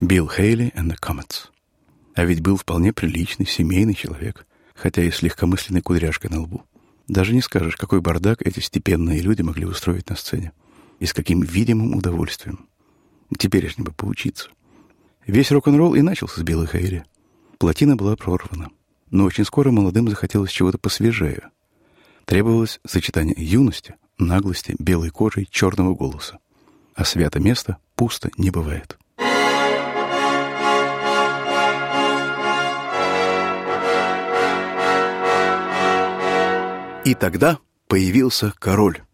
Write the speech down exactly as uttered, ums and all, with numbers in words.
Билл Хейли and the Comets. А ведь был вполне приличный, семейный человек, хотя и с легкомысленной кудряшкой на лбу. Даже не скажешь, какой бардак эти степенные люди могли устроить на сцене. И с каким видимым удовольствием. Теперешним бы поучиться. Весь рок-н-ролл и начался с Билла Хейли. Плотина была прорвана. Но очень скоро молодым захотелось чего-то посвежее. Требовалось сочетание юности, наглости, белой кожи и черного голоса. А свято место пусто не бывает. И тогда появился король.